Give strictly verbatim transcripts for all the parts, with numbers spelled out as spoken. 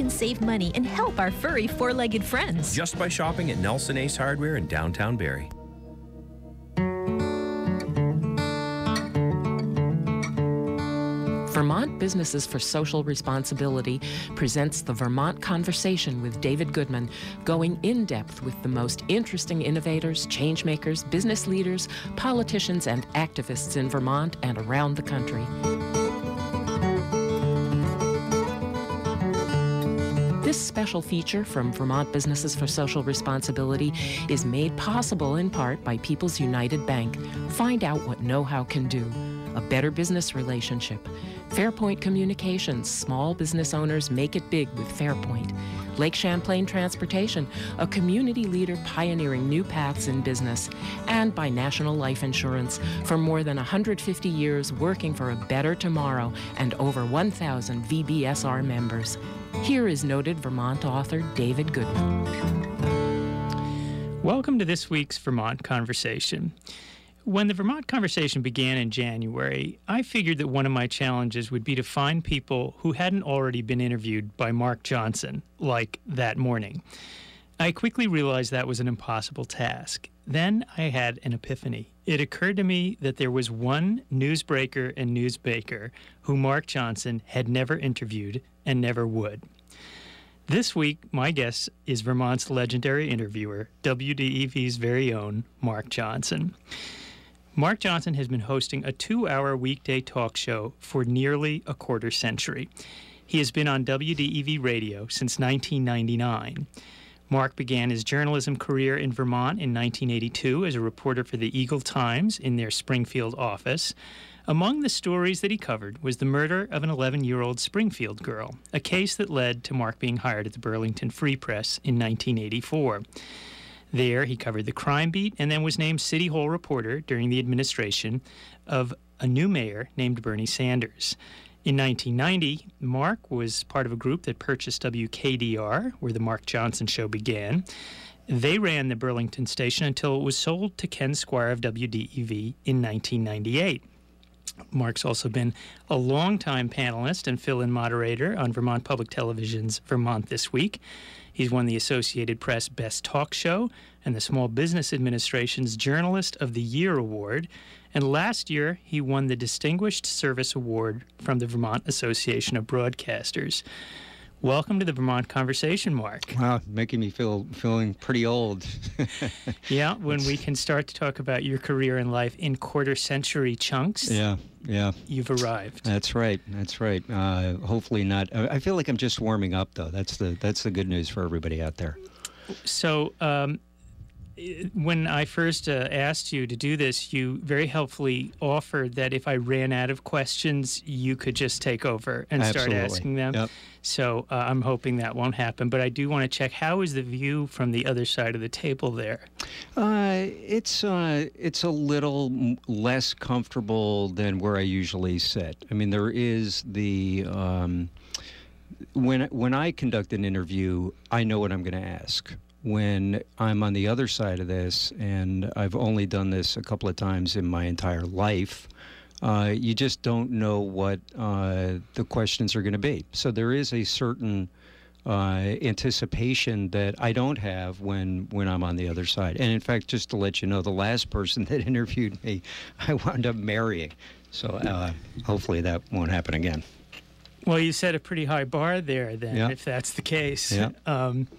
can save money and help our furry four-legged friends. Just by shopping at Nelson Ace Hardware in downtown Barrie. Vermont Businesses for Social Responsibility presents the Vermont Conversation with David Goodman, going in depth with the most interesting innovators, changemakers, business leaders, politicians, and activists in Vermont and around the country. This special feature from Vermont Businesses for Social Responsibility is made possible in part by People's United Bank. Find out what know-how can do. A better business relationship. Fairpoint Communications, small business owners make it big with Fairpoint. Lake Champlain Transportation, a community leader pioneering new paths in business. And by National Life Insurance, for more than one hundred fifty years working for a better tomorrow and over one thousand V B S R members. Here is noted Vermont author David Goodman. Welcome to this week's Vermont Conversation. When the Vermont Conversation began in January, I figured that one of my challenges would be to find people who hadn't already been interviewed by Mark Johnson, like that morning. I quickly realized that was an impossible task. Then I had an epiphany. It occurred to me that there was one newsbreaker and newsbaker who Mark Johnson had never interviewed and never would. This week, my guest is Vermont's legendary interviewer, W D E V's very own Mark Johnson. Mark Johnson has been hosting a two-hour weekday talk show for nearly a quarter century. He has been on W D E V radio since nineteen ninety-nine. Mark began his journalism career in Vermont in nineteen eighty-two as a reporter for the Eagle Times in their Springfield office. Among the stories that he covered was the murder of an eleven-year-old Springfield girl, a case that led to Mark being hired at the Burlington Free Press in nineteen eighty-four. There, he covered the crime beat and then was named City Hall reporter during the administration of a new mayor named Bernie Sanders. In nineteen ninety, Mark was part of a group that purchased W K D R, where the Mark Johnson Show began. They ran the Burlington station until it was sold to Ken Squire of W D E V in nineteen ninety-eight. Mark's also been a longtime panelist and fill-in moderator on Vermont Public Television's Vermont This Week. He's won the Associated Press Best Talk Show and the Small Business Administration's Journalist of the Year Award. And last year, he won the Distinguished Service Award from the Vermont Association of Broadcasters. Welcome to the Vermont Conversation, Mark. Wow, making me feel feeling pretty old. Yeah, when we can start to talk about your career in life in quarter-century chunks. Yeah, yeah. You've arrived. That's right. That's right. Uh, hopefully not. I feel like I'm just warming up, though. That's the that's the good news for everybody out there. So, um, when I first uh, asked you to do this, you very helpfully offered that if I ran out of questions, you could just take over and Absolutely. start asking them. Yep. So uh, I'm hoping that won't happen. But I do want to check, how is the view from the other side of the table there? Uh, it's uh, it's a little m- less comfortable than where I usually sit. I mean, there is the um, when when I conduct an interview, I know what I'm going to ask. When I'm on the other side of this, and I've only done this a couple of times in my entire life, uh, you just don't know what uh, the questions are going to be. So there is a certain uh, anticipation that I don't have when, when I'm on the other side. And in fact, just to let you know, the last person that interviewed me, I wound up marrying. So uh, hopefully that won't happen again. Well, you set a pretty high bar there then, Yeah. if that's the case. Yeah. Um,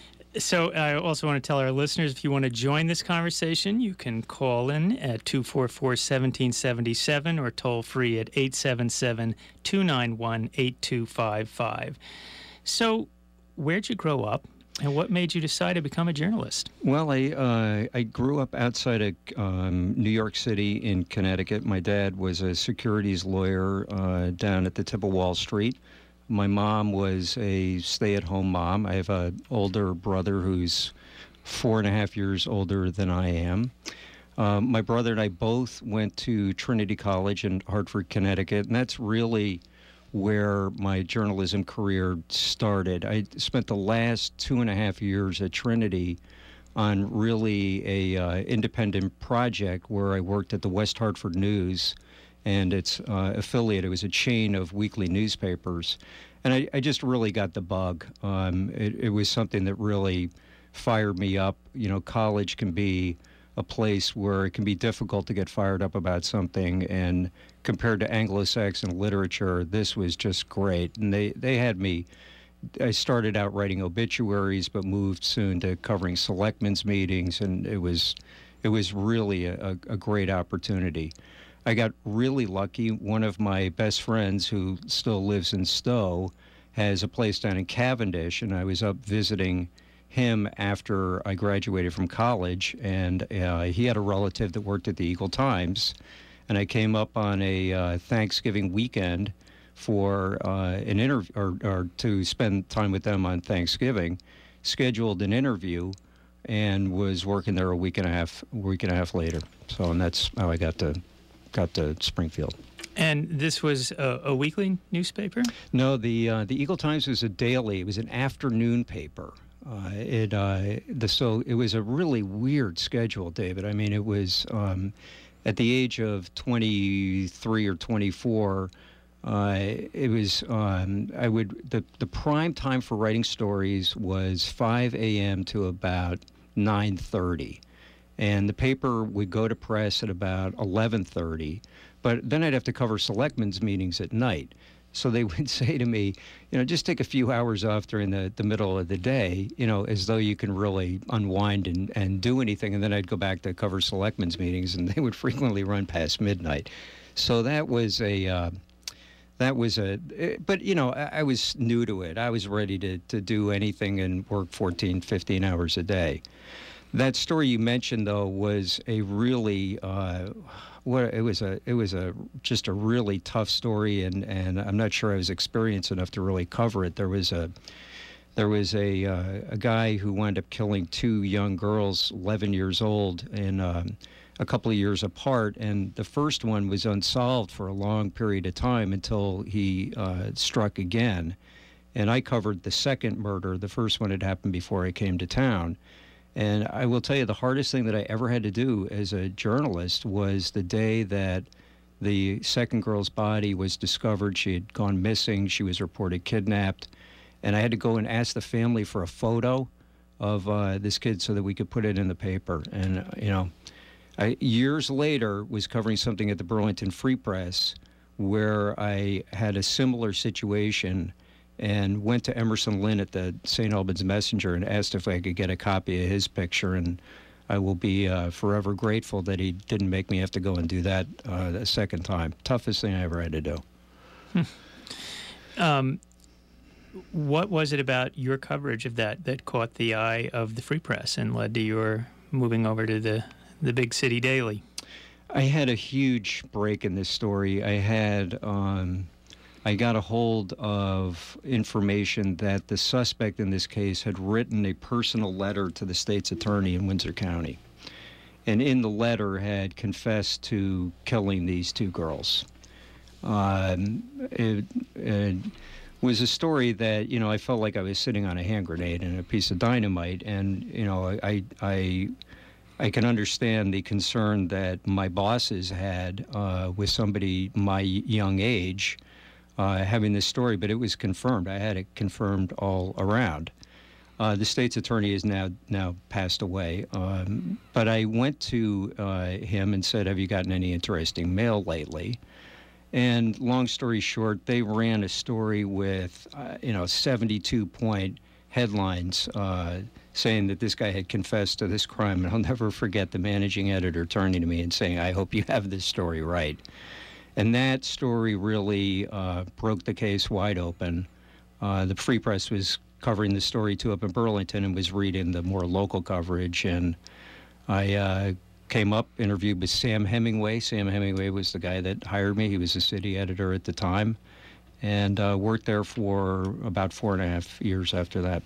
So I also want to tell our listeners, if you want to join this conversation, you can call in at two four four, one seven seven seven or toll free at eight seven seven, two nine one, eight two five five. So where'd you grow up, and what made you decide to become a journalist? Well, I uh, I grew up outside of um, New York City in Connecticut. My dad was a securities lawyer uh, down at the tip of Wall Street. My mom was a stay-at-home mom. I have an older brother who's four and a half years older than I am. Um, my brother and I both went to Trinity College in Hartford, Connecticut, and that's really where my journalism career started. I spent the last two and a half years at Trinity on really a uh, independent project where I worked at the West Hartford News and its uh, affiliate. It was a chain of weekly newspapers. and I, I just really got the bug. Um, it, it was something that really fired me up. You know, college can be a place where it can be difficult to get fired up about something, and compared to Anglo-Saxon literature, this was just great. And they, they had me, I started out writing obituaries, but moved soon to covering selectmen's meetings, and it was, it was really a, a great opportunity. I got really lucky. One of my best friends, who still lives in Stowe, has a place down in Cavendish, and I was up visiting him after I graduated from college, and uh, he had a relative that worked at the Eagle Times, and I came up on a uh, Thanksgiving weekend for uh, an interview, or, or to spend time with them on Thanksgiving, scheduled an interview, and was working there a week and a half, week and a half later. So, and that's how I got to got to Springfield. And this was a, a weekly newspaper? No, the uh, the Eagle Times was a daily. It was an afternoon paper. Uh, it uh, the so it was a really weird schedule, David. I mean, it was um, at the age of twenty-three or twenty-four. Uh, it was um, I would the the prime time for writing stories was five a m to about nine thirty, and the paper would go to press at about eleven thirty. But then I'd have to cover selectmen's meetings at night. So they would say to me, you know, just take a few hours off during the, the middle of the day, you know, as though you can really unwind and, and do anything. And then I'd go back to cover selectmen's meetings, and they would frequently run past midnight. So that was a, uh, that was a, but, you know, I, I was new to it. I was ready to, to do anything and work fourteen, fifteen hours a day. That story you mentioned, though, was a really, uh, what it was a, it was a just a really tough story, and, and I'm not sure I was experienced enough to really cover it. There was a, there was a uh, a guy who wound up killing two young girls, eleven years old, and um, a couple of years apart. And the first one was unsolved for a long period of time until he uh, struck again. And I covered the second murder. The first one had happened before I came to town. And I will tell you, the hardest thing that I ever had to do as a journalist was the day that the second girl's body was discovered. She had gone missing. She was reported kidnapped. And I had to go and ask the family for a photo of uh, this kid so that we could put it in the paper. And, uh, you know, I, years later, was covering something at the Burlington Free Press where I had a similar situation, and went to Emerson Lynn at the Saint Albans Messenger and asked if I could get a copy of his picture. And I will be uh, forever grateful that he didn't make me have to go and do that uh, a second time. Toughest thing I ever had to do. Hmm. Um, what was it about your coverage of that that caught the eye of the Free Press and led to your moving over to the, the Big City Daily? I had a huge break in this story. I had... Um, I got a hold of information that the suspect in this case had written a personal letter to the state's attorney in Windsor County, and in the letter had confessed to killing these two girls. Um, it, it was a story that, you know, I felt like I was sitting on a hand grenade and a piece of dynamite, and, you know, I, I, I can understand the concern that my bosses had uh, with somebody my young age, Uh, having this story, but it was confirmed. I had it confirmed all around. Uh, the state's attorney is now now passed away, um, but I went to uh, him and said, "Have you gotten any interesting mail lately?" And long story short, they ran a story with uh, you know seventy-two point headlines uh, saying that this guy had confessed to this crime. And I'll never forget the managing editor turning to me and saying, "I hope you have this story right." And that story really uh, broke the case wide open. Uh, the Free Press was covering the story, too, up in Burlington, and was reading the more local coverage. And I uh, came up, interviewed with Sam Hemingway. Sam Hemingway was the guy that hired me. He was the city editor at the time, and uh, worked there for about four and a half years after that.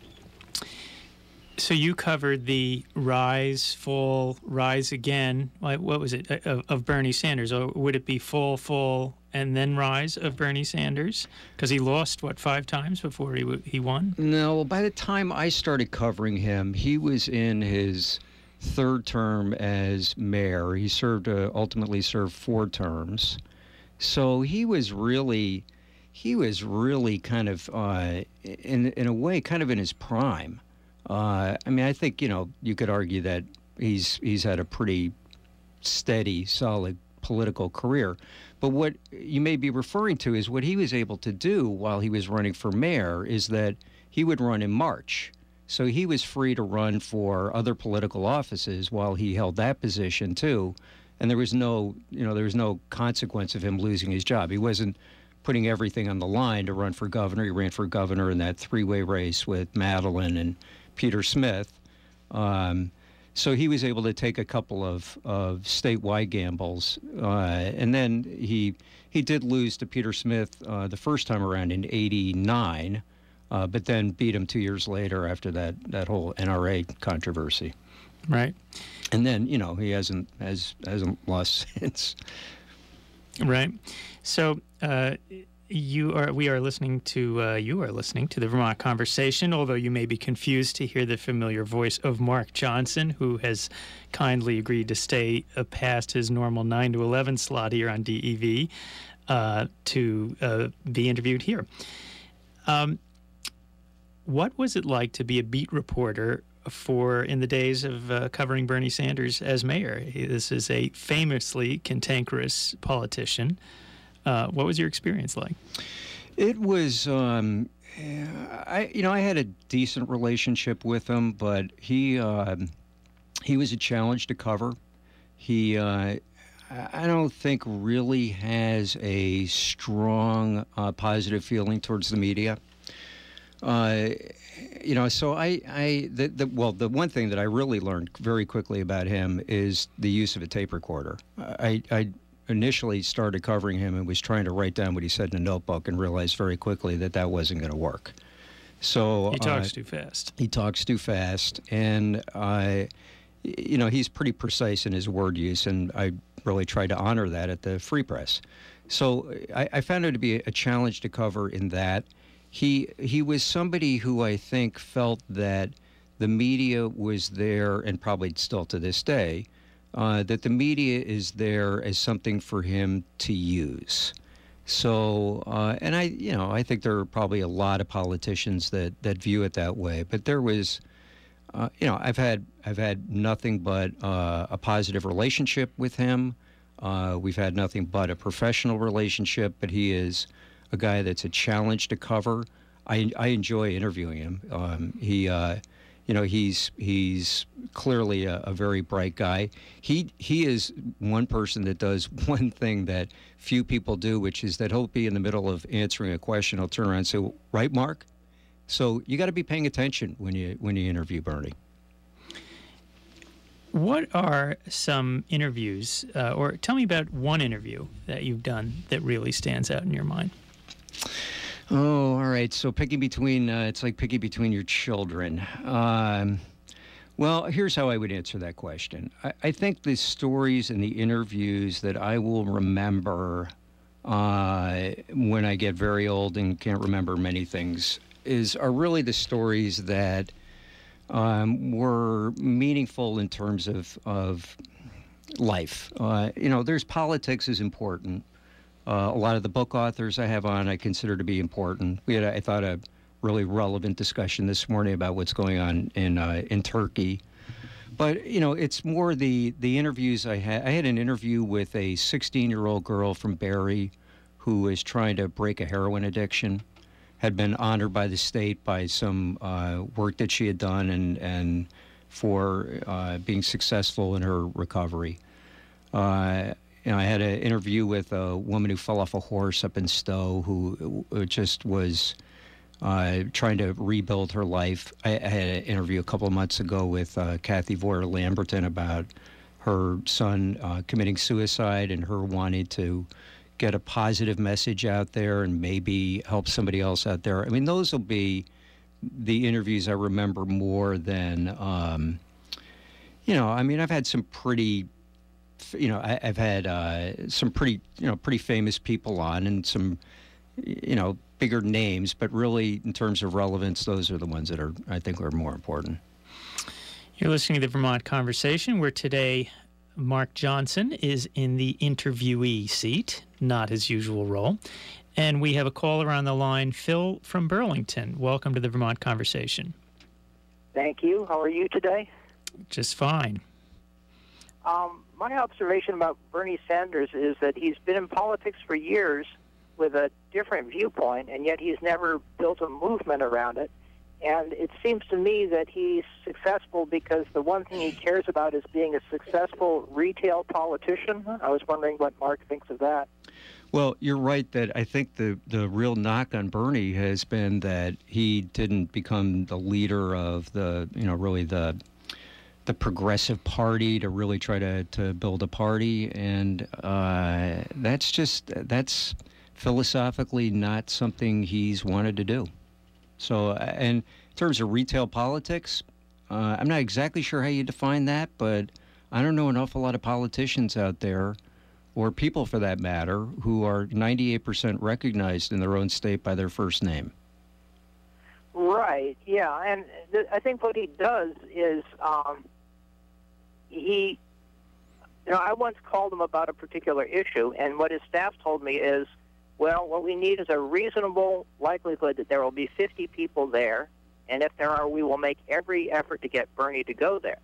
So you covered the rise, fall, rise again. What was it, of, of Bernie Sanders? Or would it be fall, fall, and then rise of Bernie Sanders? Because he lost, what, five times before he he won? No, by the time I started covering him, he was in his third term as mayor. He served, uh, ultimately served four terms. So he was really, he was really kind of, uh, in in a way, kind of in his prime. Uh, I mean, I think, you know, you could argue that he's he's had a pretty steady, solid political career. But what you may be referring to is what he was able to do while he was running for mayor is that he would run in March. So he was free to run for other political offices while he held that position too. And there was no, you know, there was no consequence of him losing his job. He wasn't putting everything on the line to run for governor. He ran for governor in that three-way race with Madeline and Peter Smith. Um, so he was able to take a couple of, of statewide gambles. Uh, and then he he did lose to Peter Smith uh, the first time around in eighty-nine, uh, but then beat him two years later after that, that whole N R A controversy. Right. And then, you know, he hasn't has hasn't lost since. Right. So uh, you are we are listening to uh, you are listening to the Vermont Conversation, although you may be confused to hear the familiar voice of Mark Johnson, who has kindly agreed to stay uh, past his normal nine to eleven slot here on D E V uh, to uh, be interviewed here. Um, what was it like to be a beat reporter for in the days of uh, covering Bernie Sanders as mayor? This is a famously cantankerous politician. Uh, what was your experience like? It was, um, I you know, I had a decent relationship with him, but he uh, he was a challenge to cover. He, uh, I don't think, really has a strong uh, positive feeling towards the media. Uh, you know, so I, I the, the, well, the one thing that I really learned very quickly about him is the use of a tape recorder. I, I initially started covering him and was trying to write down what he said in a notebook and realized very quickly that that wasn't going to work. So he talks uh, too fast. He talks too fast, and I, you know, he's pretty precise in his word use, and I really tried to honor that at the Free Press. So I, I found it to be a challenge to cover in that. He he was somebody who I think felt that the media was there, and probably still to this day, uh, that the media is there as something for him to use. So, uh, and I, you know, I think there are probably a lot of politicians that, that view it that way. But there was, uh, you know, I've had I've had nothing but uh, a positive relationship with him. Uh, we've had nothing but a professional relationship. But he is a guy that's a challenge to cover. I, I enjoy interviewing him. Um, he, uh, you know, he's he's clearly a, a very bright guy. He he is one person that does one thing that few people do, which is that he'll be in the middle of answering a question. He'll turn around and say, well, "Right, Mark?" So you got to be paying attention when you when you interview Bernie. What are some interviews, uh, or tell me about one interview that you've done that really stands out in your mind? Oh, all right. So picking between, uh, it's like picking between your children. Um, well, here's how I would answer that question. I, I think the stories and the interviews that I will remember uh, when I get very old and can't remember many things is are really the stories that um, were meaningful in terms of, of life. Uh, you know, there's politics is important. Uh, a lot of the book authors I have on I consider to be important. We had, I thought, a really relevant discussion this morning about what's going on in uh, in Turkey. But, you know, it's more the, the interviews I had. I had an interview with a sixteen-year-old girl from Barrie who was trying to break a heroin addiction, had been honored by the state by some uh, work that she had done and, and for uh, being successful in her recovery. Uh, You know, I had an interview with a woman who fell off a horse up in Stowe who just was uh, trying to rebuild her life. I, I had an interview a couple of months ago with uh, Kathy Voyer Lamberton about her son uh, committing suicide and her wanting to get a positive message out there and maybe help somebody else out there. I mean, those will be the interviews I remember more than, um, you know, I mean, I've had some pretty... You know, I, I've had uh, some pretty, you know, pretty famous people on and some, you know, bigger names, but really in terms of relevance, those are the ones that are, I think, are more important. You're listening to the Vermont Conversation, where today Mark Johnson is in the interviewee seat, not his usual role. And we have a caller on the line, Phil from Burlington. Welcome to the Vermont Conversation. Thank you. How are you today? Just fine. Um, my observation about Bernie Sanders is that he's been in politics for years with a different viewpoint, and yet he's never built a movement around it. And it seems to me that he's successful because the one thing he cares about is being a successful retail politician. I was wondering what Mark thinks of that. Well, you're right that I think the, the real knock on Bernie has been that he didn't become the leader of the, you know, really the the progressive party to really try to, to build a party. And uh, that's just, that's philosophically not something he's wanted to do. So, and in terms of retail politics, uh, I'm not exactly sure how you define that, but I don't know an awful lot of politicians out there, or people for that matter, who are ninety-eight percent recognized in their own state by their first name. Right, yeah, and th- I think what he does is um, he, you know, I once called him about a particular issue, and what his staff told me is, well, what we need is a reasonable likelihood that there will be fifty people there, and if there are, we will make every effort to get Bernie to go there.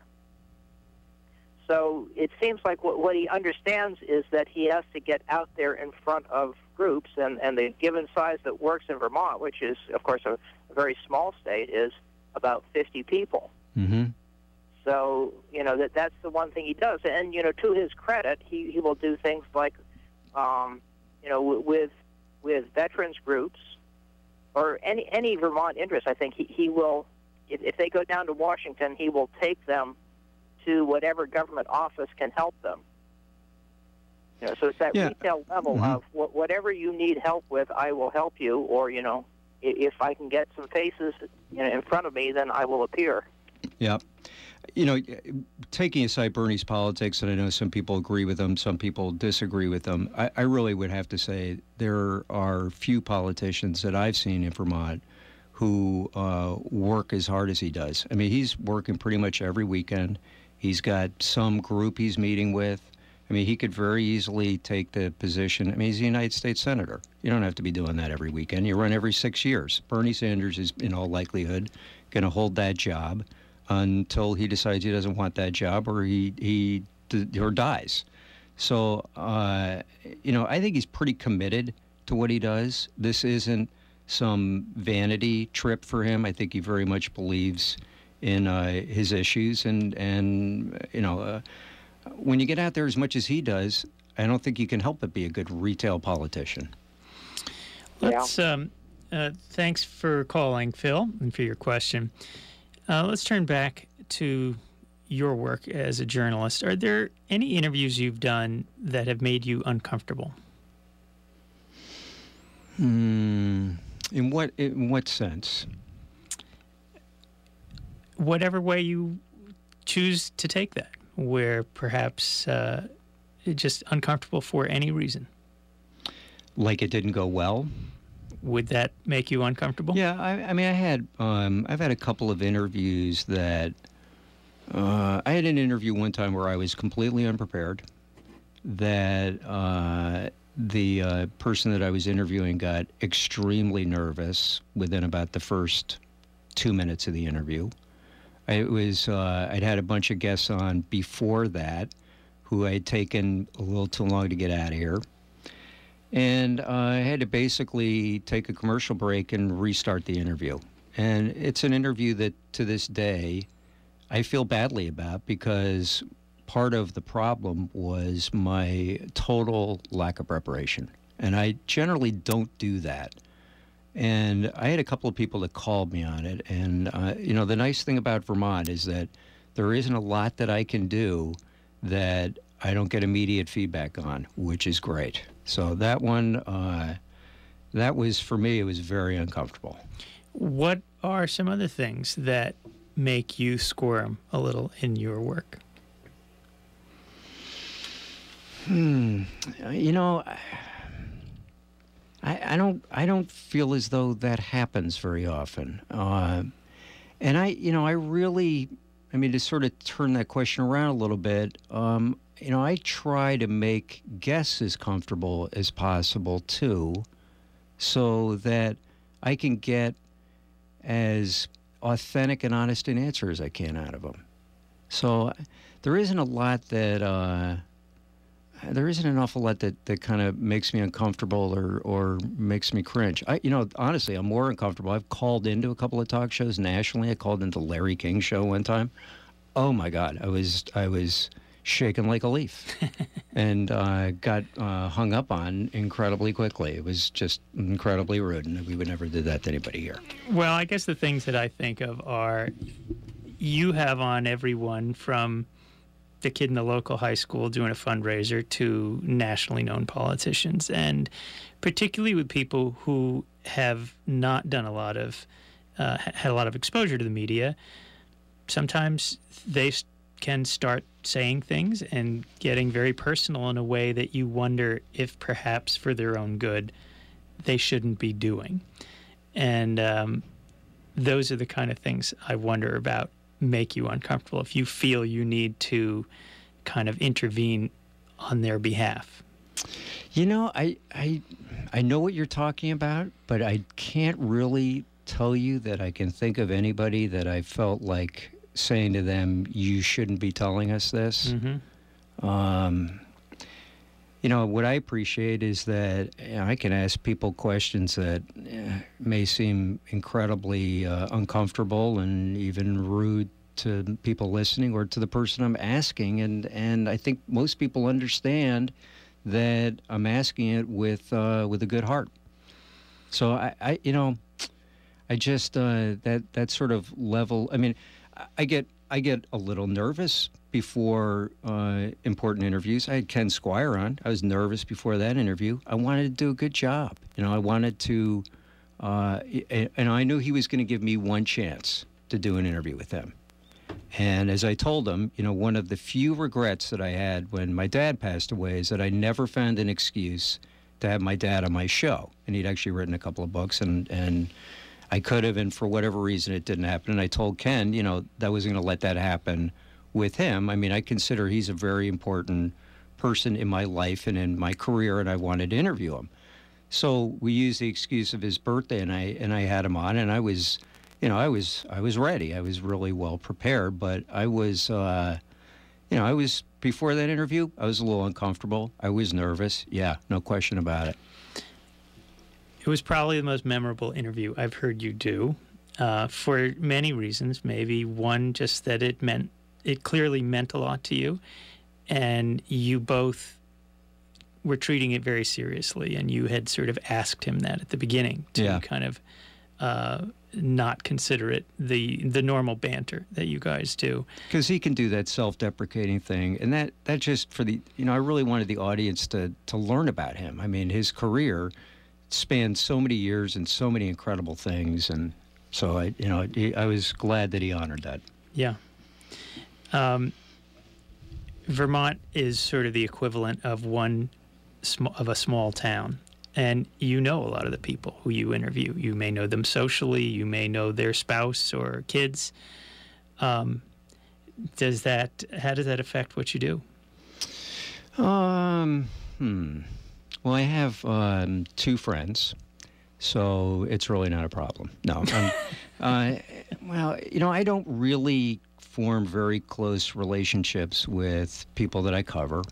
So it seems like what, what he understands is that he has to get out there in front of groups, and, and the given size that works in Vermont, which is, of course, a, a very small state, is about fifty people. Mm-hmm. So, you know, that that's the one thing he does. And, you know, to his credit, he, he will do things like, um, you know, w- with with veterans groups or any any Vermont interest, I think he, he will, if, if they go down to Washington, he will take them to whatever government office can help them. You know, so it's that yeah. retail level mm-hmm. of wh- whatever you need help with, I will help you, or, you know, if I can get some faces, you know, in front of me, then I will appear. Yeah. You know, taking aside Bernie's politics, and I know some people agree with him, some people disagree with him, I, I really would have to say there are few politicians that I've seen in Vermont who uh, work as hard as he does. I mean, he's working pretty much every weekend. He's got some group he's meeting with. I mean, he could very easily take the position. I mean, he's a United States Senator. You don't have to be doing that every weekend. You run every six years. Bernie Sanders is, in all likelihood, going to hold that job until he decides he doesn't want that job, or he he or dies. So, uh, you know, I think he's pretty committed to what he does. This isn't some vanity trip for him. I think he very much believes in uh, his issues, and and you know, uh, when you get out there as much as he does, I don't think you can help but be a good retail politician. Let's. Um, uh, thanks for calling, Phil, and for your question. Uh, let's turn back to your work as a journalist. Are there any interviews you've done that have made you uncomfortable? Hmm. In what in what sense? Whatever way you choose to take that, where perhaps uh, it's just uncomfortable for any reason. Like it didn't go well? Would that make you uncomfortable? Yeah, I, I mean, I had, um, I've had a couple of interviews that, uh, I had an interview one time where I was completely unprepared, that uh, the uh, person that I was interviewing got extremely nervous within about the first two minutes of the interview. It was, uh, I'd had a bunch of guests on before that who I had taken a little too long to get out of here. And uh, I had to basically take a commercial break and restart the interview. And it's an interview that, to this day, I feel badly about, because part of the problem was my total lack of preparation. And I generally don't do that. And I had a couple of people that called me on it. And, uh, you know, the nice thing about Vermont is that there isn't a lot that I can do that I don't get immediate feedback on, which is great. So that one, uh, that was, for me, it was very uncomfortable. What are some other things that make you squirm a little in your work? Hmm. You know, I, I don't, I don't feel as though that happens very often. Uh, and I, you know, I really, I mean, to sort of turn that question around a little bit, um, you know, I try to make guests as comfortable as possible, too, so that I can get as authentic and honest an answer as I can out of them. So there isn't a lot that, uh, there isn't an awful lot that, that kind of makes me uncomfortable or, or makes me cringe. I, you know, honestly, I'm more uncomfortable. I've called into a couple of talk shows nationally. I called into Larry King's show one time. Oh my God, I was I was shaken like a leaf, and uh, got uh, hung up on incredibly quickly. It was just incredibly rude, and we would never do that to anybody here. Well, I guess the things that I think of are you have on everyone from the kid in the local high school doing a fundraiser to nationally known politicians, and particularly with people who have not done a lot of, uh, had a lot of exposure to the media. Sometimes they can start saying things and getting very personal in a way that you wonder if perhaps for their own good they shouldn't be doing. And um, those are the kind of things I wonder about make you uncomfortable, if you feel you need to kind of intervene on their behalf. You know, I, I, I know what you're talking about, but I can't really tell you that I can think of anybody that I felt like saying to them, you shouldn't be telling us this. Mm-hmm. Um, you know, what I appreciate is that you know, I can ask people questions that eh, may seem incredibly uh, uncomfortable and even rude to people listening or to the person I'm asking. And, and I think most people understand that I'm asking it with uh, with a good heart. So, I, I you know, I just, uh, that, that sort of level, I mean, I get I get a little nervous before uh, important interviews. I had Ken Squire on. I was nervous before that interview. I wanted to do a good job. You know, I wanted to, uh, and I knew he was going to give me one chance to do an interview with him. And as I told him, you know, one of the few regrets that I had when my dad passed away is that I never found an excuse to have my dad on my show. And he'd actually written a couple of books, and and. I could have, and for whatever reason, it didn't happen. And I told Ken, you know, that I wasn't going to let that happen with him. I mean, I consider he's a very important person in my life and in my career, and I wanted to interview him. So we used the excuse of his birthday, and I and I had him on, and I was, you know, I was I was ready. I was really well prepared, but I was, uh, you know, I was before that interview, I was a little uncomfortable. I was nervous. Yeah, no question about it. It was probably the most memorable interview I've heard you do, uh, for many reasons. Maybe one, just that it meant, it clearly meant a lot to you, and you both were treating it very seriously, and you had sort of asked him that at the beginning to yeah. kind of uh, not consider it the the normal banter that you guys do. Because he can do that self-deprecating thing, and that, that just for the, you know, I really wanted the audience to, to learn about him. I mean, his career spanned so many years and so many incredible things, and so I, you know, I was glad that he honored that. Yeah. Um, Vermont is sort of the equivalent of one sm- of a small town, and you know a lot of the people who you interview. You may know them socially. You may know their spouse or kids. Um, does that? How does that affect what you do? Um. Hmm. Well, I have um, two friends, so it's really not a problem. No. Um, uh, well, you know, I don't really form very close relationships with people that I cover.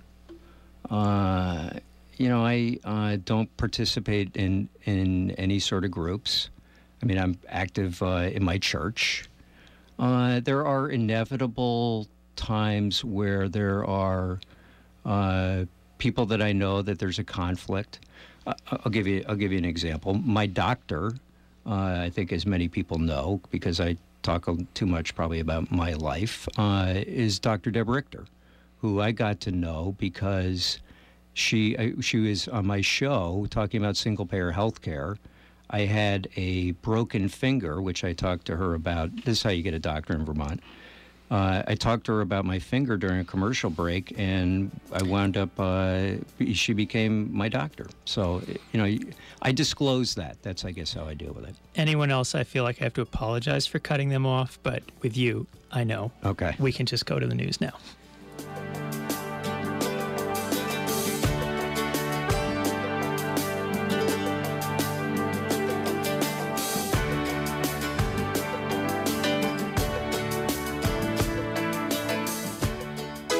Uh, you know, I uh, don't participate in, in any sort of groups. I mean, I'm active uh, in my church. Uh, there are inevitable times where there are uh, people that I know that there's a conflict. Uh, I'll give you I'll give you an example. My doctor, uh, I think as many people know, because I talk too much probably about my life, uh, is Doctor Deb Richter, who I got to know because she uh, she was on my show talking about single-payer health care. I had a broken finger, which I talked to her about. This is how you get a doctor in Vermont. Uh, I talked to her about my finger during a commercial break, and I wound up, uh, she became my doctor. So, you know, I disclose that. That's, I guess, how I deal with it. Anyone else, I feel like I have to apologize for cutting them off, but with you, I know. Okay. We can just go to the news now.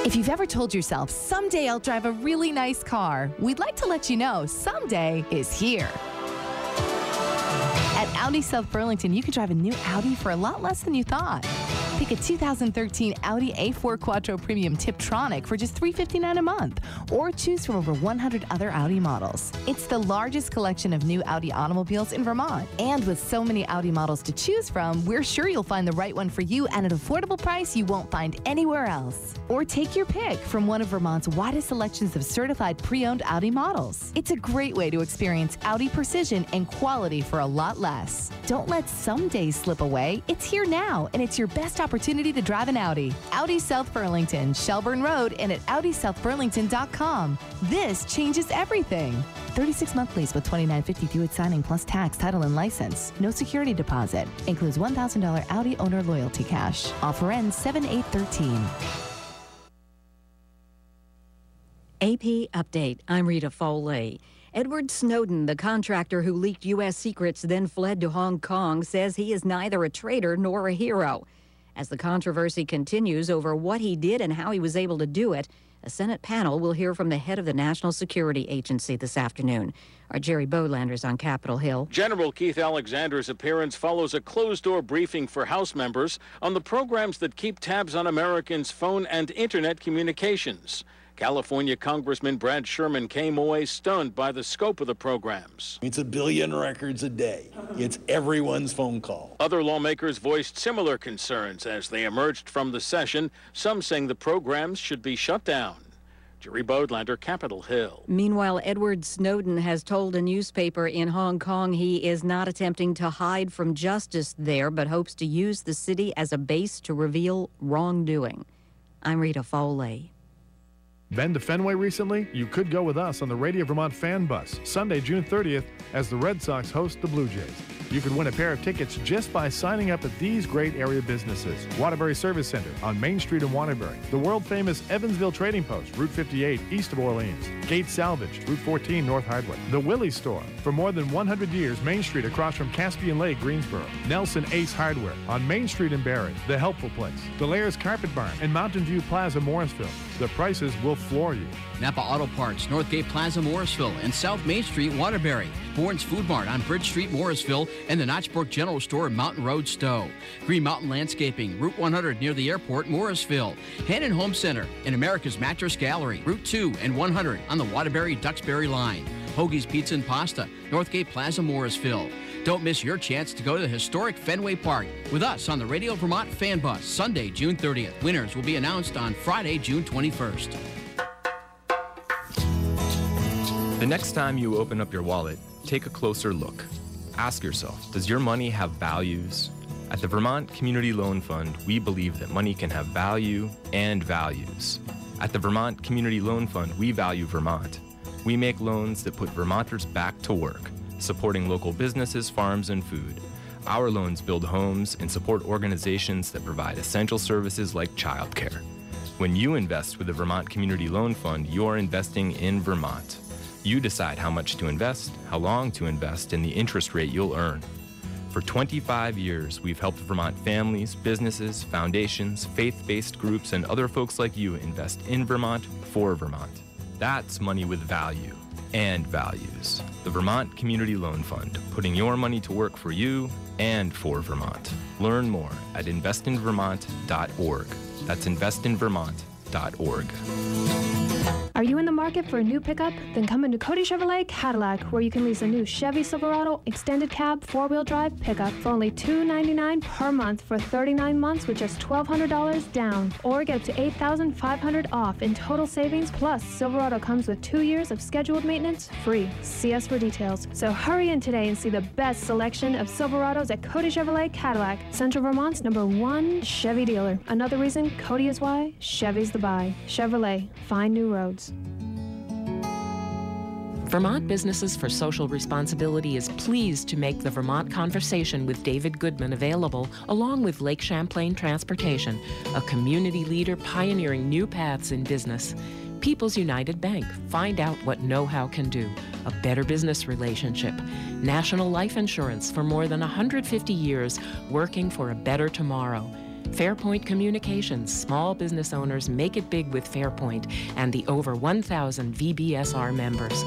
If you've ever told yourself, someday I'll drive a really nice car, we'd like to let you know someday is here. At Audi South Burlington, you can drive a new Audi for a lot less than you thought. Pick a two thousand thirteen Audi A four Quattro Premium Tiptronic for just three hundred fifty-nine dollars a month, or choose from over one hundred other Audi models. It's the largest collection of new Audi automobiles in Vermont. And with so many Audi models to choose from, we're sure you'll find the right one for you at an affordable price you won't find anywhere else. Or take your pick from one of Vermont's widest selections of certified pre-owned Audi models. It's a great way to experience Audi precision and quality for a lot less. Don't let some days slip away. It's here now, and it's your best opportunity to drive an Audi. Audi South Burlington, Shelburne Road, and at audi south burlington dot com. This changes everything. thirty-six month lease with twenty-nine fifty due at signing plus tax, title, and license. No security deposit. Includes one thousand dollars Audi owner loyalty cash. Offer ends seven eight thirteen. A P Update. I'm Rita Foley. Edward Snowden, the contractor who leaked U S secrets then fled to Hong Kong, says he is neither a traitor nor a hero. As the controversy continues over what he did and how he was able to do it, a Senate panel will hear from the head of the National Security Agency this afternoon. Our Jerry Bowlander's on Capitol Hill. General Keith Alexander's appearance follows a closed-door briefing for House members on the programs that keep tabs on Americans' phone and internet communications. California Congressman Brad Sherman came away stunned by the scope of the programs. It's a billion records a day. It's everyone's phone call. Other lawmakers voiced similar concerns as they emerged from the session, some saying the programs should be shut down. Jerry Bodlander, Capitol Hill. Meanwhile, Edward Snowden has told a newspaper in Hong Kong he is not attempting to hide from justice there, but hopes to use the city as a base to reveal wrongdoing. I'm Rita Foley. Been to Fenway recently? You could go with us on the Radio Vermont Fan Bus, Sunday, June thirtieth, as the Red Sox host the Blue Jays. You could win a pair of tickets just by signing up at these great area businesses. Waterbury Service Center on Main Street in Waterbury. The world-famous Evansville Trading Post, Route fifty-eight, east of Orleans. Gates Salvage, Route fourteen, North Hardwick. The Willie's Store. For more than one hundred years, Main Street across from Caspian Lake, Greensboro. Nelson Ace Hardware on Main Street in Barrie. The Helpful Place. The Lairs Carpet Barn and Mountain View Plaza, Morrisville. The prices will floor you. Napa Auto Parts, Northgate Plaza, Morrisville, and South Main Street, Waterbury. Bourne's Food Mart on Bridge Street, Morrisville, and the Notchbrook General Store at Mountain Road, Stowe. Green Mountain Landscaping, Route one hundred near the airport, Morrisville. Hannon Home Center and America's Mattress Gallery, Route two and one hundred on the Waterbury-Duxbury line. Hoagie's Pizza and Pasta, Northgate Plaza, Morrisville. Don't miss your chance to go to the historic Fenway Park with us on the Radio Vermont Fan Bus, Sunday, June thirtieth. Winners will be announced on Friday, June twenty-first. The next time you open up your wallet, take a closer look. Ask yourself, does your money have values? At the Vermont Community Loan Fund, we believe that money can have value and values. At the Vermont Community Loan Fund, we value Vermont. We make loans that put Vermonters back to work, supporting local businesses, farms, and food. Our loans build homes and support organizations that provide essential services like childcare. When you invest with the Vermont Community Loan Fund, you're investing in Vermont. You decide how much to invest, how long to invest, and the interest rate you'll earn. For twenty-five years, we've helped Vermont families, businesses, foundations, faith-based groups, and other folks like you invest in Vermont for Vermont. That's money with value and values. The Vermont Community Loan Fund, putting your money to work for you and for Vermont. Learn more at invest in vermont dot org. That's invest in vermont dot org. Are you in the market for a new pickup? Then come into Cody Chevrolet Cadillac, where you can lease a new Chevy Silverado extended cab four-wheel drive pickup for only two hundred ninety-nine dollars per month for thirty-nine months with just twelve hundred dollars down, or get up to eight thousand five hundred dollars off in total savings. Plus, Silverado comes with two years of scheduled maintenance free. See us for details. So hurry in today and see the best selection of Silverados at Cody Chevrolet Cadillac, Central Vermont's number one Chevy dealer. Another reason Cody is why, Chevy's the buy. Chevrolet, find new roads. Vermont Businesses for Social Responsibility is pleased to make the Vermont Conversation with David Goodman available, along with Lake Champlain Transportation, a community leader pioneering new paths in business. People's United Bank. Find out what know-how can do. A better business relationship. National Life Insurance for more than one hundred fifty years, working for a better tomorrow. Fairpoint Communications. Small business owners make it big with Fairpoint and the over one thousand V B S R members.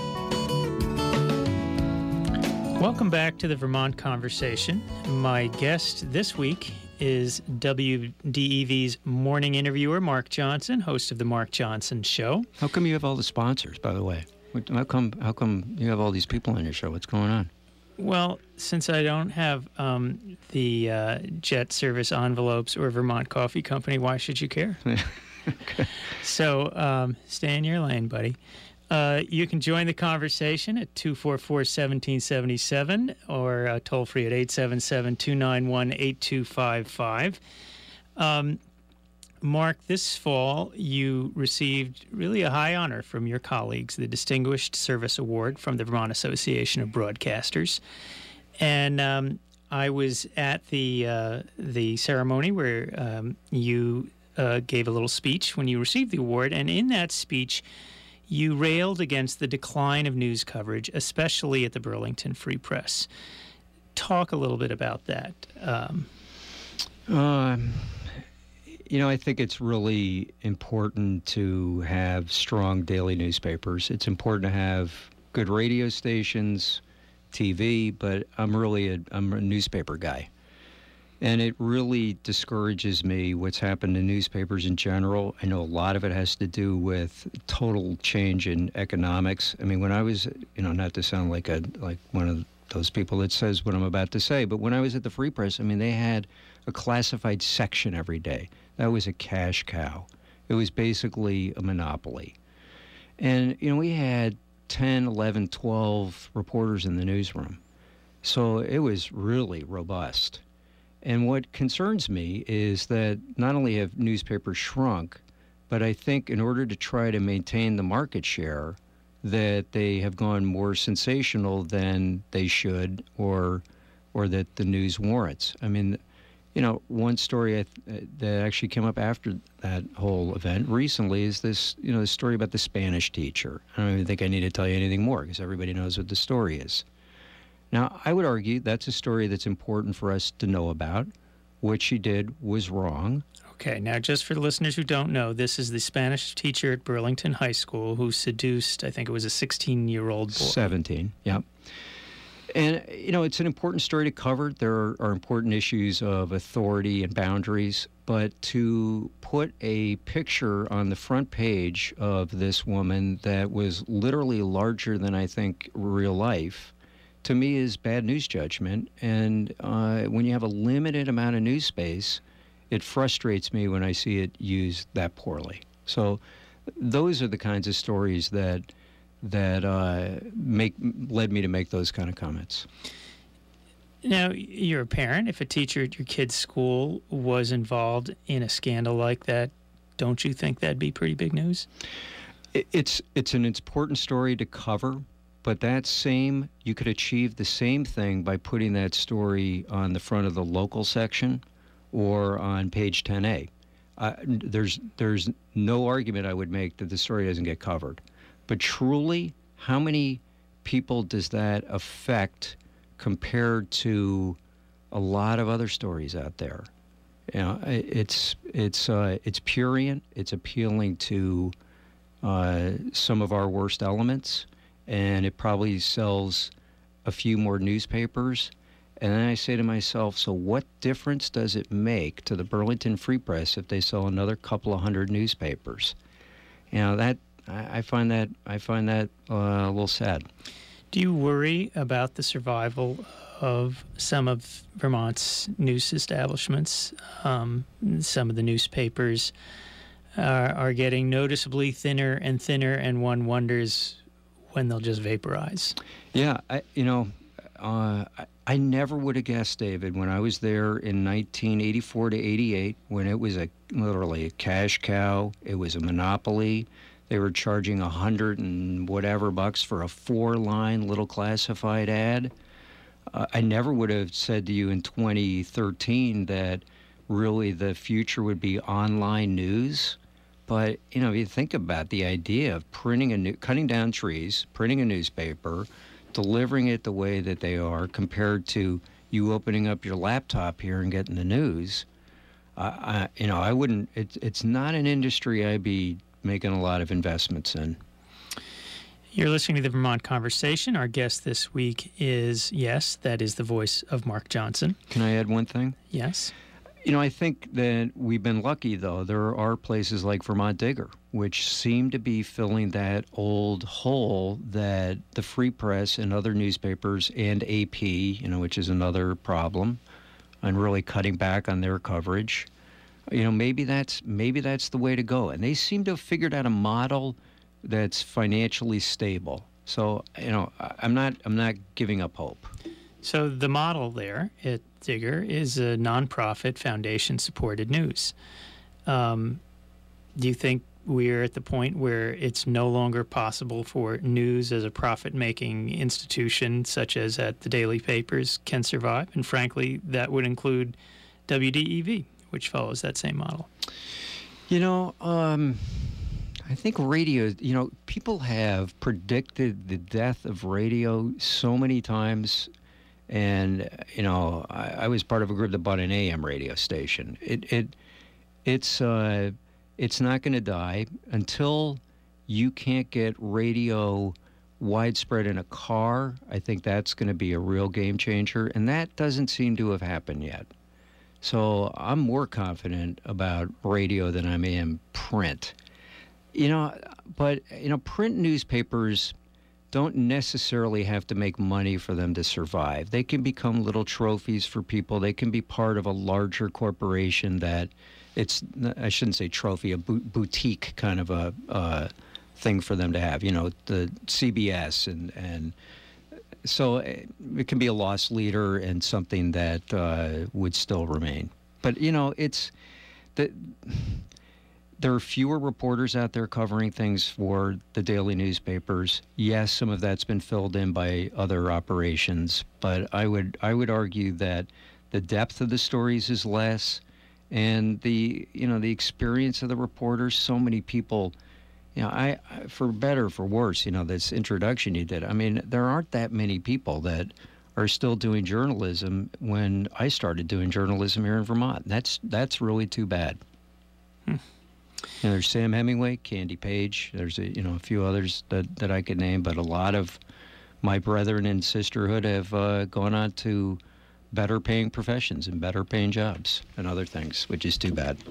Welcome back to the Vermont Conversation. My guest this week is W D E V's morning interviewer, Mark Johnson, host of The Mark Johnson Show. How come you have all the sponsors, by the way? How come, how come you have all these people on your show? What's going on? Well, since I don't have um, the uh, jet service envelopes or Vermont Coffee Company, why should you care? Okay. So um, stay in your lane, buddy. Uh, you can join the conversation at two four four, one seven seven seven or uh, toll free at eight seven seven, two nine one, eight two five five. Um, Mark, this fall you received really a high honor from your colleagues, the Distinguished Service Award from the Vermont Association of Broadcasters. And um, I was at the uh, the ceremony where um, you uh, gave a little speech when you received the award. And in that speech, you railed against the decline of news coverage, especially at the Burlington Free Press. Talk a little bit about that. Um, um, you know, I think it's really important to have strong daily newspapers. It's important to have good radio stations, T V, but I'm really a, I'm a newspaper guy. And it really discourages me what's happened to newspapers in general. I know a lot of it has to do with total change in economics. I mean, when I was, you know, not to sound like a like one of those people that says what I'm about to say, but when I was at the Free Press, I mean, they had a classified section every day. That was a cash cow. It was basically a monopoly. And, you know, we had ten, eleven, twelve reporters in the newsroom. So it was really robust. And what concerns me is that not only have newspapers shrunk, but I think in order to try to maintain the market share, that they have gone more sensational than they should, or or that the news warrants. I mean, you know, one story I th- that actually came up after that whole event recently is this, you know, the story about the Spanish teacher. I don't even think I need to tell you anything more because everybody knows what the story is. Now, I would argue that's a story that's important for us to know about. What she did was wrong. Okay, now just for the listeners who don't know, this is the Spanish teacher at Burlington High School who seduced, I think it was a sixteen-year-old boy. seventeen, yeah. And, you know, it's an important story to cover. There are, are important issues of authority and boundaries. But to put a picture on the front page of this woman that was literally larger than, I think, real life, to me is bad news judgment. And uh, when you have a limited amount of news space, it frustrates me when I see it used that poorly. So those are the kinds of stories that that uh, make led me to make those kind of comments. Now, you're a parent. If a teacher at your kid's school was involved in a scandal like that, don't you think that'd be pretty big news? It's it's an important story to cover, but that same, you could achieve the same thing by putting that story on the front of the local section or on page ten A. Uh, there's there's no argument I would make that the story doesn't get covered. But truly, how many people does that affect compared to a lot of other stories out there? You know, it's it's uh, it's purient. It's appealing to uh, some of our worst elements, and it probably sells a few more newspapers. And then I say to myself, so what difference does it make to the Burlington Free Press if they sell another couple of hundred newspapers? You know, that I, I find that I find that uh, a little sad. Do you worry about the survival of some of Vermont's news establishments? Um, some of the newspapers are, are getting noticeably thinner and thinner, and one wonders when they'll just vaporize. Yeah, I, you know, uh, I, I never would have guessed, David, when I was there in nineteen eighty-four to eighty-eight, when it was a literally a cash cow, it was a monopoly. They were charging a hundred and whatever bucks for a four-line little classified ad. Uh, I never would have said to you in twenty thirteen that really the future would be online news. But, you know, if you think about the idea of printing a new, cutting down trees, printing a newspaper, delivering it the way that they are compared to you opening up your laptop here and getting the news, I, I you know, I wouldn't. It's it's not an industry I'd be making a lot of investments in. You're listening to the Vermont Conversation. Our guest this week is, yes, that is the voice of Mark Johnson. Can I add one thing? Yes. You know, I think that we've been lucky, though. There are places like Vermont Digger, which seem to be filling that old hole that the Free Press and other newspapers and A P, you know, which is another problem, and really cutting back on their coverage. You know, maybe that's maybe that's the way to go. And they seem to have figured out a model that's financially stable. So, you know, I'm not I'm not giving up hope. So the model there at Digger is a nonprofit foundation-supported news. Um, do you think we're at the point where it's no longer possible for news as a profit-making institution, such as at the daily papers, can survive? And frankly, that would include W D E V, which follows that same model. You know, um, I think radio, you know, people have predicted the death of radio so many times. And, you know, I, I was part of a group that bought an A M radio station. It, it, it's, uh, it's not going to die until you can't get radio widespread in a car. I think that's going to be a real game changer, and that doesn't seem to have happened yet. So I'm more confident about radio than I am print. You know, but, you know, print newspapers don't necessarily have to make money for them to survive. They can become little trophies for people. They can be part of a larger corporation that it's, I shouldn't say trophy, a boutique kind of a uh, thing for them to have, you know, the C B S. And, and so it can be a loss leader and something that uh, would still remain. But, you know, it's, the, there are fewer reporters out there covering things for the daily newspapers. Yes, some of that's been filled in by other operations, but I would I would argue that the depth of the stories is less, and the you know the experience of the reporters. So many people, you know, I, I for better or for worse, you know, this introduction you did. I mean, there aren't that many people that are still doing journalism when I started doing journalism here in Vermont. That's that's really too bad. Hmm. You know, there's Sam Hemingway, Candy Page. There's a, you know a few others that, that I could name, but a lot of my brethren and sisterhood have uh, gone on to better paying professions and better paying jobs and other things, which is too bad.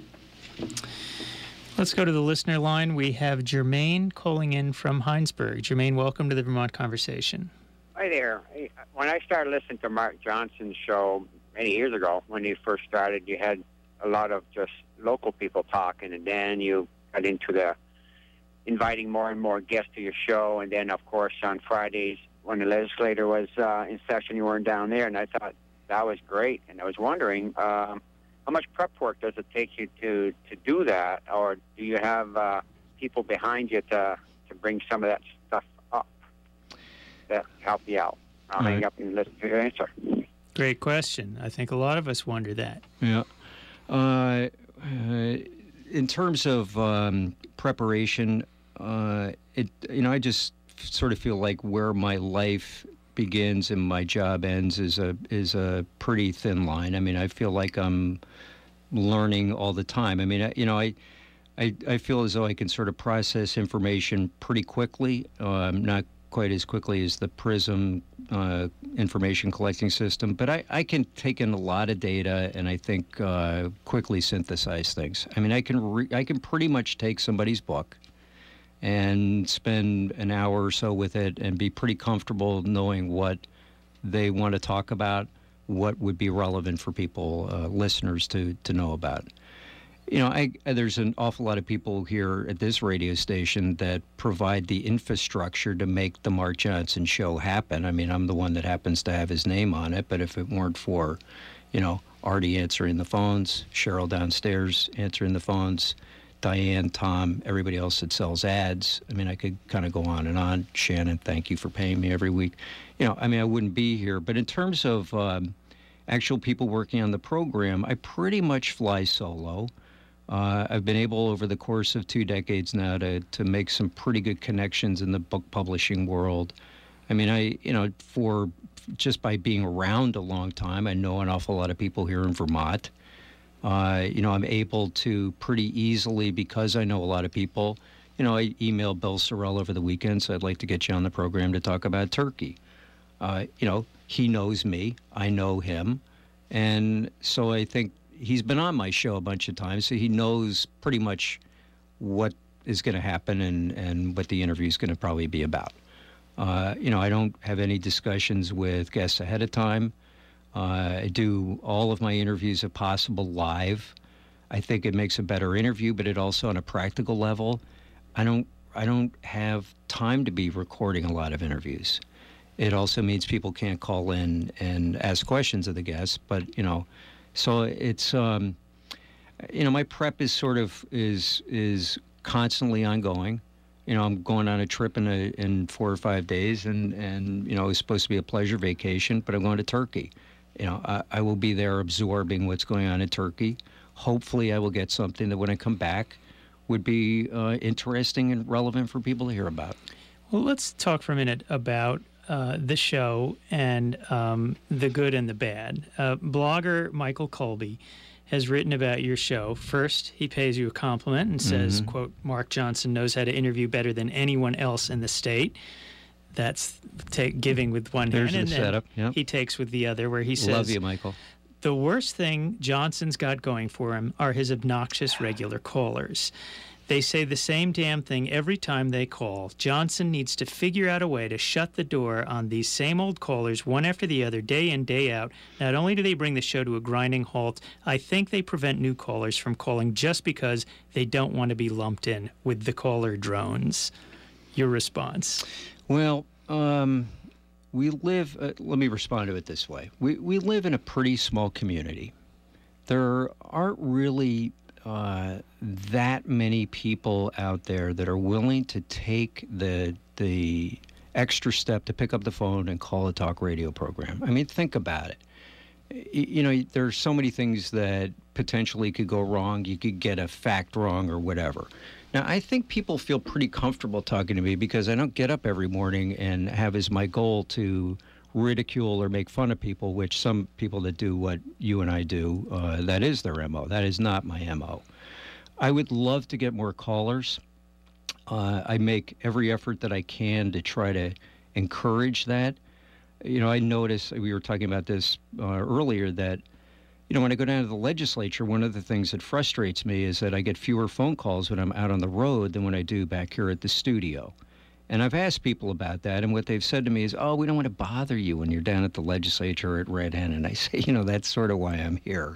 Let's go to the listener line. We have Jermaine calling in from Heinsberg. Jermaine, welcome to the Vermont Conversation. Hi there. When I started listening to Mark Johnson's show many years ago, when he first started, you had a lot of just local people talking, and then you got into the inviting more and more guests to your show, and then, of course, on Fridays, when the legislator was uh, in session, you weren't down there, and I thought that was great. And I was wondering, um, how much prep work does it take you to, to do that, or do you have uh, people behind you to, to bring some of that stuff up that help you out? I'll hang up and listen to your answer. Great question. I think a lot of us wonder that. Yeah. Uh, uh, in terms of um, preparation, uh, it you know I just sort of feel like where my life begins and my job ends is a is a pretty thin line. I mean, I feel like I'm learning all the time. I mean, I, you know, I, I I feel as though I can sort of process information pretty quickly. Um, not quite as quickly as the PRISM uh, information collecting system, but I, I can take in a lot of data and I think uh, quickly synthesize things. I mean, I can re I can pretty much take somebody's book and spend an hour or so with it and be pretty comfortable knowing what they want to talk about, what would be relevant for people, uh, listeners to, to know about. You know, I, there's an awful lot of people here at this radio station that provide the infrastructure to make the Mark Johnson show happen. I mean, I'm the one that happens to have his name on it, but if it weren't for, you know, Artie answering the phones, Cheryl downstairs answering the phones, Diane, Tom, everybody else that sells ads, I mean, I could kind of go on and on. Shannon, thank you for paying me every week. You know, I mean, I wouldn't be here. But in terms of um, actual people working on the program, I pretty much fly solo. Uh, I've been able over the course of two decades now to, to make some pretty good connections in the book publishing world. I mean, I, you know, for just by being around a long time, I know an awful lot of people here in Vermont. Uh, you know, I'm able to pretty easily, because I know a lot of people, you know, I emailed Bill Sorrell over the weekend, so I'd like to get you on the program to talk about Turkey. Uh, you know, he knows me, I know him, and so I think he's been on my show a bunch of times, so he knows pretty much what is going to happen and, and what the interview is going to probably be about. Uh, you know, I don't have any discussions with guests ahead of time. Uh, I do all of my interviews, if possible, live. I think it makes a better interview, but it also, on a practical level, I don't, I don't have time to be recording a lot of interviews. It also means people can't call in and ask questions of the guests, but, you know, so it's, um, you know, my prep is sort of, is, is constantly ongoing. You know, I'm going on a trip in a, in four or five days, and, and, you know, it's supposed to be a pleasure vacation, but I'm going to Turkey. You know, I, I will be there absorbing what's going on in Turkey. Hopefully I will get something that when I come back would be uh, interesting and relevant for people to hear about. Well, let's talk for a minute about uh, the show and um, the good and the bad. Uh, blogger Michael Colby has written about your show. First, he pays you a compliment and says, Mm-hmm. quote, Mark Johnson knows how to interview better than anyone else in the state. That's take, giving with one There's hand, the and then setup, yep. he takes with the other, where he says, Love you, Michael. The worst thing Johnson's got going for him are his obnoxious regular callers. They say the same damn thing every time they call. Johnson needs to figure out a way to shut the door on these same old callers one after the other, day in, day out. Not only do they bring the show to a grinding halt, I think they prevent new callers from calling just because they don't want to be lumped in with the caller drones. Your response? Well, um, we live, uh, let me respond to it this way. We, we live in a pretty small community. There aren't really uh, that many people out there that are willing to take the, the extra step to pick up the phone and call a talk radio program. I mean, think about it. You know, there's so many things that potentially could go wrong. You could get a fact wrong or whatever. Now, I think people feel pretty comfortable talking to me because I don't get up every morning and have as my goal to ridicule or make fun of people, which some people that do what you and I do, uh, that is their M O. That is not my M O. I would love to get more callers. Uh, I make every effort that I can to try to encourage that. You know, I noticed, we were talking about this uh, earlier, that you know, when I go down to the legislature, one of the things that frustrates me is that I get fewer phone calls when I'm out on the road than when I do back here at the studio. And I've asked people about that, and what they've said to me is, oh, we don't want to bother you when you're down at the legislature or at Red Hen. And I say, you know, that's sort of why I'm here.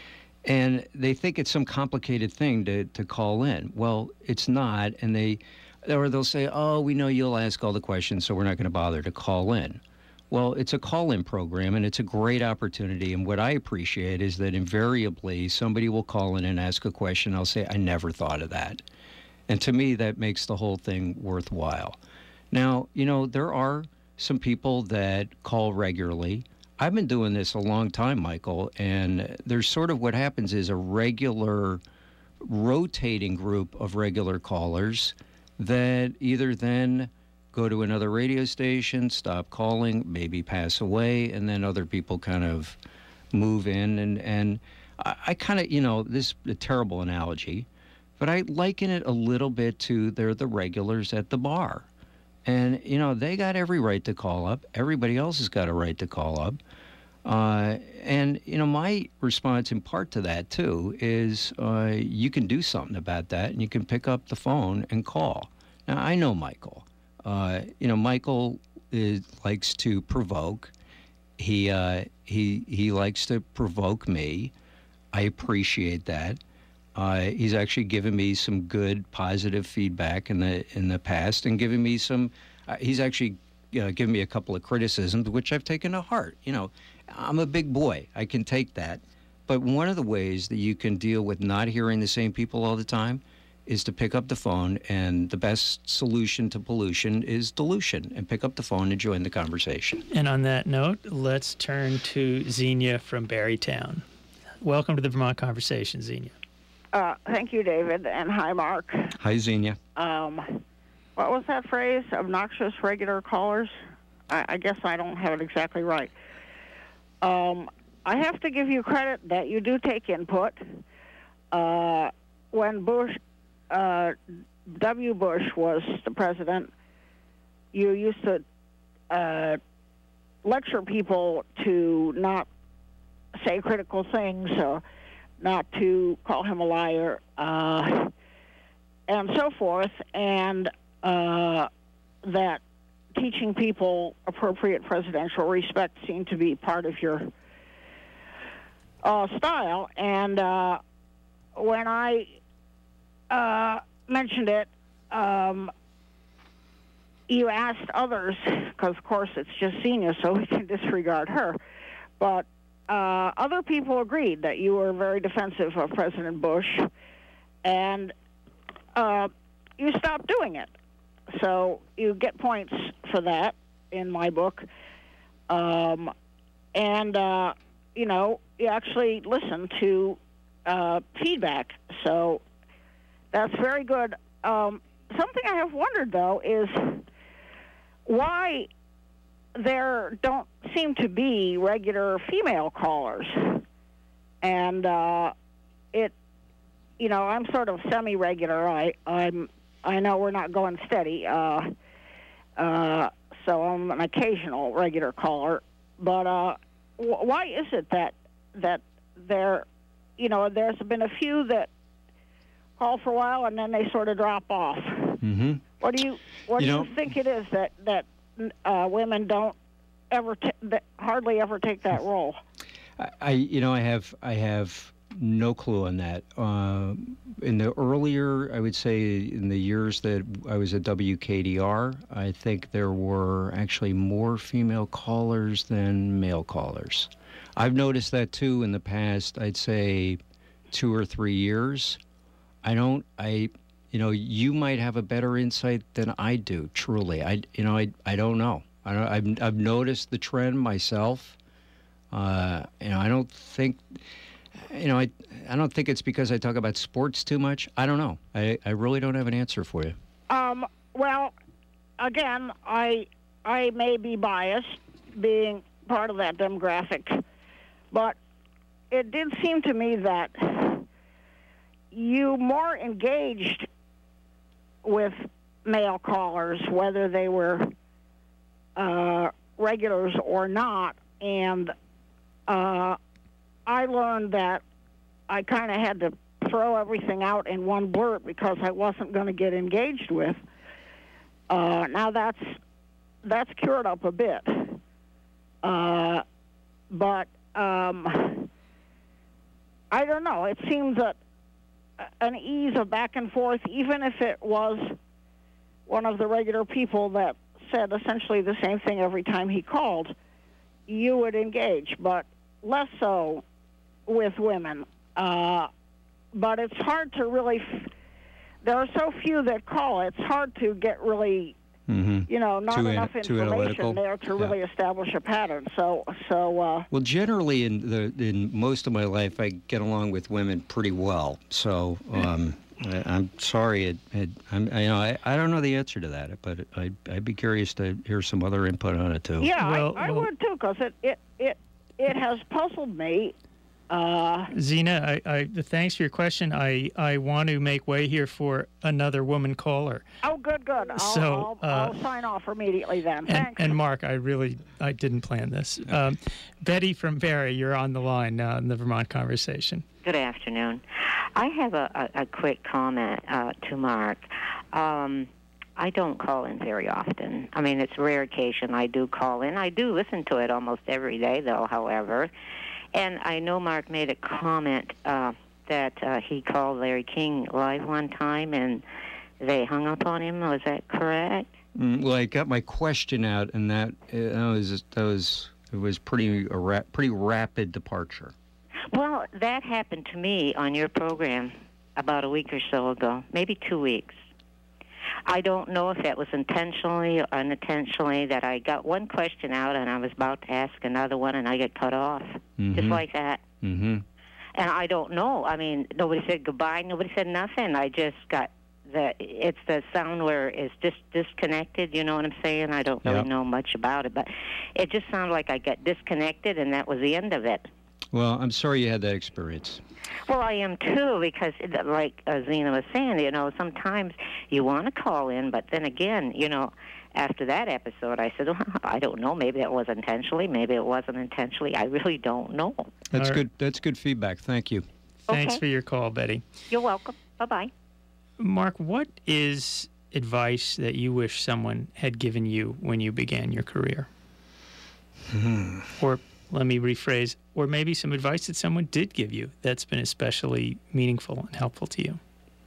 And they think it's some complicated thing to, to call in. Well, it's not, and they, or they'll say, oh, we know you'll ask all the questions, so we're not going to bother to call in. Well, it's a call-in program, and it's a great opportunity. And what I appreciate is that invariably somebody will call in and ask a question. I'll say, I never thought of that. And to me, that makes the whole thing worthwhile. Now, you know, there are some people that call regularly. I've been doing this a long time, Michael, and there's sort of what happens is a regular rotating group of regular callers that either then go to another radio station, stop calling, maybe pass away, and then other people kind of move in. And, and I, I kind of, you know, this is a terrible analogy, but I liken it a little bit to they're the regulars at the bar. And, you know, they got every right to call up. Everybody else has got a right to call up. Uh, and, you know, my response in part to that, too, is uh, you can do something about that, and you can pick up the phone and call. Now, I know Michael. Uh, you know, Michael is, likes to provoke. He uh, he he likes to provoke me. I appreciate that. Uh, he's actually given me some good, positive feedback in the in the past, and given me some. Uh, he's actually uh, given me a couple of criticisms, which I've taken to heart. You know, I'm a big boy. I can take that. But one of the ways that you can deal with not hearing the same people all the time is to pick up the phone, and the best solution to pollution is dilution, and pick up the phone and join the conversation. And on that note, let's turn to Xenia from Barrytown. Welcome to the Vermont Conversation, Xenia. Uh, thank you, David, and hi, Mark. Hi, Xenia. Um, what was that phrase? Obnoxious regular callers? I, I guess I don't have it exactly right. Um, I have to give you credit that you do take input. Uh, when Bush, uh, W. Bush was the president, you used to uh, lecture people to not say critical things, or not to call him a liar, uh, and so forth, and uh, that teaching people appropriate presidential respect seemed to be part of your uh, style. And uh, when I uh, mentioned it, um, you asked others, because of course it's just Senior, so we can disregard her, but uh, other people agreed that you were very defensive of President Bush, and uh, you stopped doing it. So you get points for that in my book. Um, and, uh, you know, you actually listen to uh, feedback. So that's very good. Um, something I have wondered, though, is why there don't seem to be regular female callers. And uh, it, you know, I'm sort of semi-regular. I, I'm... I know we're not going steady, uh, uh, so I'm an occasional regular caller. But uh, w- why is it that that there, you know, there's been a few that call for a while and then they sort of drop off? Mm-hmm. What do you what You do know- you think it is that that uh, women don't ever t- that hardly ever take that role? I, I, you know, I have, I have no clue on that. Uh, in the earlier, I would say, in the years that I was at W K D R, I think there were actually more female callers than male callers. I've noticed that too in the past, I'd say, two or three years. I don't, I, you know, you might have a better insight than I do, truly. I, you know, I, I don't know. I don't, I've, I've noticed the trend myself. Uh, you know, I don't think... You know, I I don't think it's because I talk about sports too much. I don't know. I, I really don't have an answer for you. Um, well, again, I I may be biased, being part of that demographic, but it did seem to me that you more engaged with male callers, whether they were uh, regulars or not, and uh, I learned that I kind of had to throw everything out in one blurt because I wasn't going to get engaged with. Uh, now that's that's cured up a bit, uh, but um, I don't know. It seems that an ease of back and forth, even if it was one of the regular people that said essentially the same thing every time he called, you would engage, but less so with women. Uh, but it's hard to really, f- there are so few that call, it's hard to get really, mm-hmm. you know, not Too enough an- too analytical. information there to Yeah. really establish a pattern. So, so uh, Well, generally, in the in most of my life, I get along with women pretty well. So um, I, I'm sorry, it, it, I'm, I, you know, I, I don't know the answer to that, but I'd, I'd be curious to hear some other input on it too. yeah, Well, I, I well- would too, because it, it, it, it has puzzled me. Uh, Zena, I, I, thanks for your question. I, I want to make way here for another woman caller. oh, good, good. I'll, So, I'll, uh, I'll sign off immediately then. And, Thanks. and Mark, I really I didn't plan this. Um, Betty from Barrie, you're on the line uh, in the Vermont Conversation. Good afternoon. I have a, a, a quick comment uh, to Mark. Um, I don't call in very often. I mean, it's rare occasion I do call in. I do listen to it almost every day, though, however. And I know Mark made a comment uh, that uh, he called Larry King live one time, and they hung up on him. Was that correct? Mm, well, I got my question out, and that, uh, that was that was it was pretty a ra- pretty rapid departure. Well, that happened to me on your program about a week or so ago, maybe two weeks. I don't know if that was intentionally or unintentionally that I got one question out and I was about to ask another one and I get cut off, Mm-hmm. just like that. Mm-hmm. And I don't know. I mean, nobody said goodbye. Nobody said nothing. I just got the, it's the sound where it's just disconnected, you know what I'm saying? I don't really Yep. know much about it, but it just sounded like I got disconnected and that was the end of it. Well, I'm sorry you had that experience. Well, I am too, because like uh, Zena was saying, you know, sometimes you want to call in, but then again, you know, after that episode, I said, well, I don't know, maybe that was intentionally, maybe it wasn't intentionally. I really don't know. That's right. good. That's good feedback. Thank you. Thanks Okay. for your call, Betty. You're welcome. Bye-bye. Mark, what is advice that you wish someone had given you when you began your career? Hmm. Or let me rephrase, or maybe some advice that someone did give you that's been especially meaningful and helpful to you?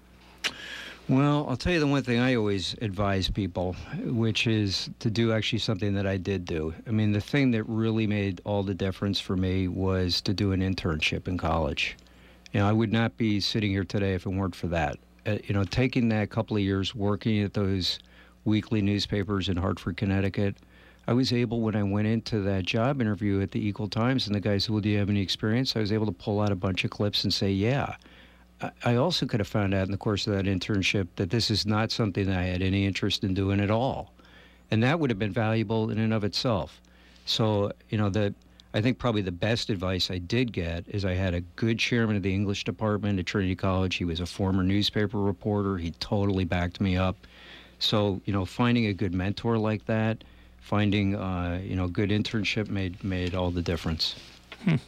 Well, I'll tell you the one thing I always advise people, which is to do actually something that I did do. I mean, the thing that really made all the difference for me was to do an internship in college. You know, I would not be sitting here today if it weren't for that. Uh, you know, taking that couple of years working at those weekly newspapers in Hartford, Connecticut, I was able, when I went into that job interview at the Equal Times, and the guy said, well, do you have any experience? I was able to pull out a bunch of clips and say, yeah. I also could have found out in the course of that internship that this is not something that I had any interest in doing at all. And that would have been valuable in and of itself. So, you know, the, I think probably the best advice I did get is I had a good chairman of the English department at Trinity College. He was a former newspaper reporter. He totally backed me up. So, you know, finding a good mentor like that, finding, uh, you know, good internship made, made all the difference. Hmm.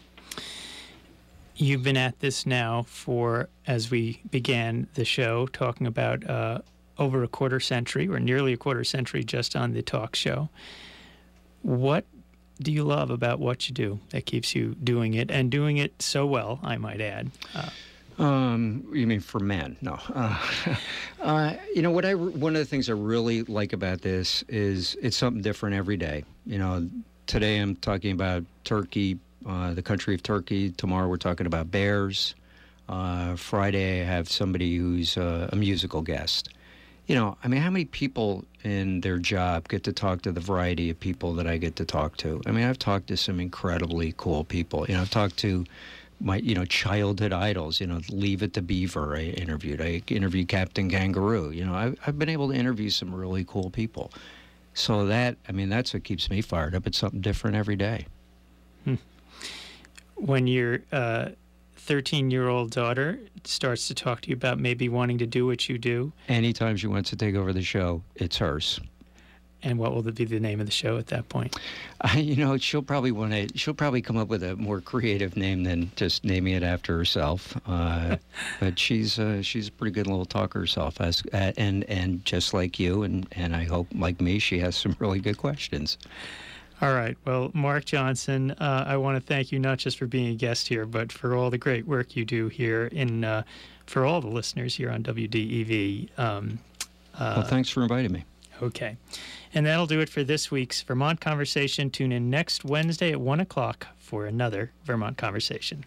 You've been at this now for, as we began the show, talking about uh, over a quarter century, or nearly a quarter century just on the talk show. What do you love about what you do that keeps you doing it, and doing it so well, I might add? Uh, Um, you mean for men? No. Uh, uh, you know, what I, one of the things I really like about this is it's something different every day. You know, today I'm talking about Turkey, uh, the country of Turkey. Tomorrow we're talking about bears. Uh, Friday I have somebody who's uh, a musical guest. You know, I mean, how many people in their job get to talk to the variety of people that I get to talk to? I mean, I've talked to some incredibly cool people. You know, I've talked to my, you know, childhood idols, you know, Leave It to Beaver I interviewed. I interviewed Captain Kangaroo. You know, I've, I've been able to interview some really cool people. So that, I mean, that's what keeps me fired up. It's something different every day. Hmm. When your uh, thirteen-year-old daughter starts to talk to you about maybe wanting to do what you do. Anytime she wants to take over the show, it's hers. And what will be the name of the show at that point? Uh, you know, she'll probably want to. She'll probably come up with a more creative name than just naming it after herself. Uh, but she's uh, she's a pretty good little talker herself, as, uh, and and just like you, and and I hope like me, she has some really good questions. All right. Well, Mark Johnson, uh, I want to thank you not just for being a guest here, but for all the great work you do here, in uh, for all the listeners here on W D E V. Um, uh, well, thanks for inviting me. Okay. And that'll do it for this week's Vermont Conversation. Tune in next Wednesday at one o'clock for another Vermont Conversation.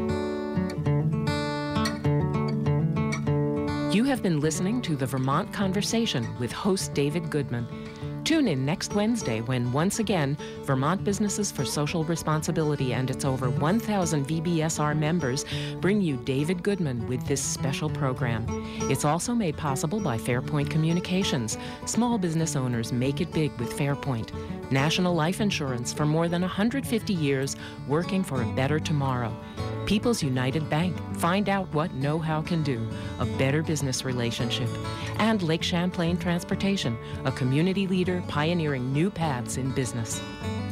You have been listening to the Vermont Conversation with host David Goodman. Tune in next Wednesday when, once again, Vermont Businesses for Social Responsibility and its over one thousand V B S R members bring you David Goodman with this special program. It's also made possible by Fairpoint Communications. Small business owners make it big with Fairpoint. National life insurance for more than one hundred fifty years, working for a better tomorrow. People's United Bank. Find out what know-how can do. A better business relationship. And Lake Champlain Transportation, a community leader pioneering new paths in business.